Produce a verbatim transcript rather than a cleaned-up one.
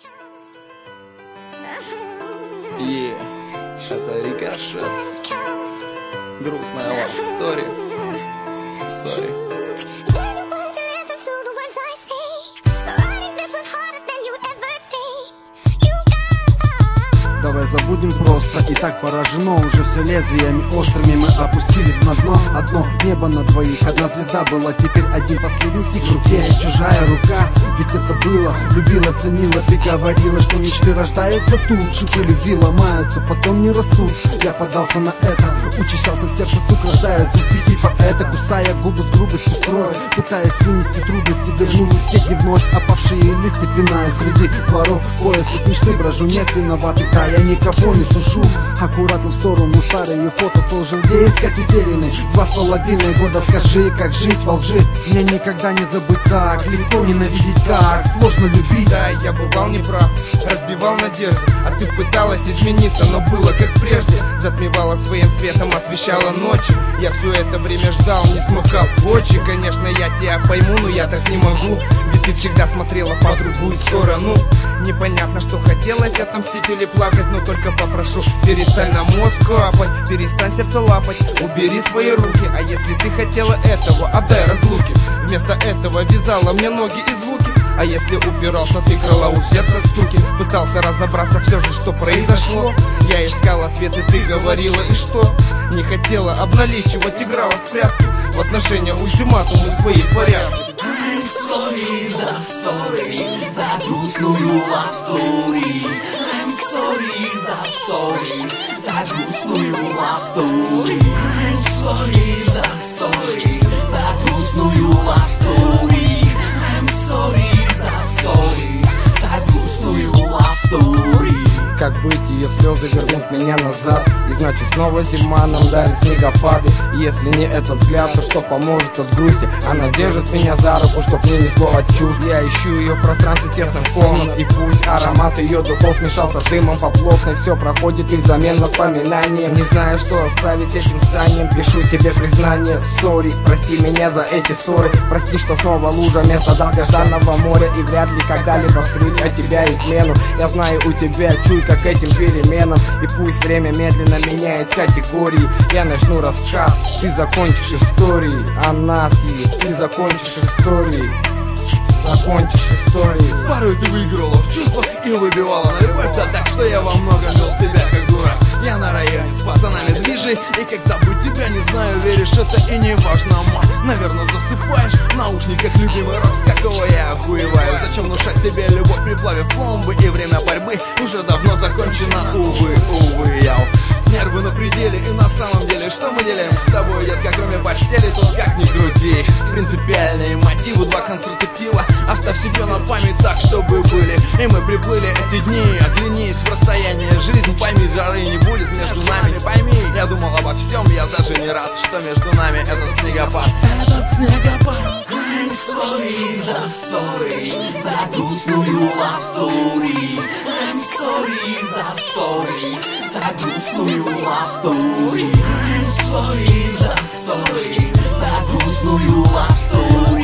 Yeah, это Рикошет. Грустная love story. Sorry. Давай забудем просто, и так поражено уже все лезвиями острыми. Мы опустились на дно, одно небо на двоих. Одна звезда была, теперь один последний стих в руке. Чужая рука, ведь это было. Любила, ценила, ты говорила, что мечты рождаются тут. Шипы любви ломаются, потом не растут. Я поддался на это, учащался сердце стук. Рождаются стихи поэта, кусая губы с грубостью в кровь, пытаясь вынести трудности, вернуть в тени вновь опавшие листья. Пинаю среди дворов поисков мечты, брожу, нет виноватых, да, я никого не сушу. Аккуратно в сторону старые фото сложил, где искать утерянный. Два с половиной года, скажи, как жить во лжи. Мне никогда не забыть так, легко ненавидеть, как сложно любить. Да, я бывал неправ, разбивал надежды, а ты пыталась измениться, но было как прежде. Затмевала своим светом, освещала ночи. Я все это время ждал, не смыкал очи. Конечно, я тебя пойму, но я так не могу, ведь ты всегда смотрела по другую сторону. Непонятно, что хотелось отомстить или плакать, но только попрошу, перестань на мозг капать, перестань сердце лапать, убери свои руки. А если ты хотела этого, отдай разлуки. Вместо этого вязала мне ноги и звуки. А если упирался, ты крыла у сердца стуки. Пытался разобраться все же, что произошло. Я искал ответы, ты говорила, и что? Не хотела обналичивать, играла в прятки. В отношения ультиматумы свои порядки. I'm sorry за sorry, за грустную love story. I'm sorry за sorry, за грустную love story. I'm sorry за sorry, за грустную love story. I'm sorry за sorry, за грустную love story. Как быть, ее слезы вернут меня назад, и значит снова зима, нам дарит снегопады. И если не этот взгляд, то что поможет от грусти? Она держит меня за руку, чтоб мне несло от чувств. Я ищу ее в пространстве тесных комнат, и пусть аромат ее духов смешался с дымом по плотной, все проходит и взамен воспоминанием. Не знаю, что оставить этим зданием, пишу тебе признание. Сори, прости меня за эти ссоры, прости, что снова лужа вместо долгожданного моря. И вряд ли когда-либо скрыть от тебя измену. Я знаю, у тебя чуйка к этим переменам, и пусть время медленно меняет категории. Я начну рассказ, ты закончишь истории о нас, и ты закончишь истории. Закончишь истории. Порой ты выиграла в чувствах и выбивала на любовь, да так, что я во многом вел себя как дурак. Я на районе с пацанами движи, и как забыть тебя, не знаю, веришь, это и не важно, мать. Наверное, засыпаешь в наушниках любимый рок, с какого я охуеваю. Зачем внушать тебе любовь, приплавив пломбы, и время борьбы уже давно закончено. Увы, увы, я нервы на пределе, и на самом деле, что мы делаем с тобой, детка, кроме постели, тут как ни крути. Принципиальные мотивы, два контрацептива, оставь себе на память так, чтобы были. И мы приплыли эти дни, оглянись в расстояние. Жизнь, пойми, жары не будет между нами. Пойми, я думал обо всем, я даже не рад, что между нами этот снегопад. Этот снегопад. I'm sorry за sorry, за грустную love story. I'm sorry за sorry, за грустную love story. I'm sorry за sorry, за грустную love story.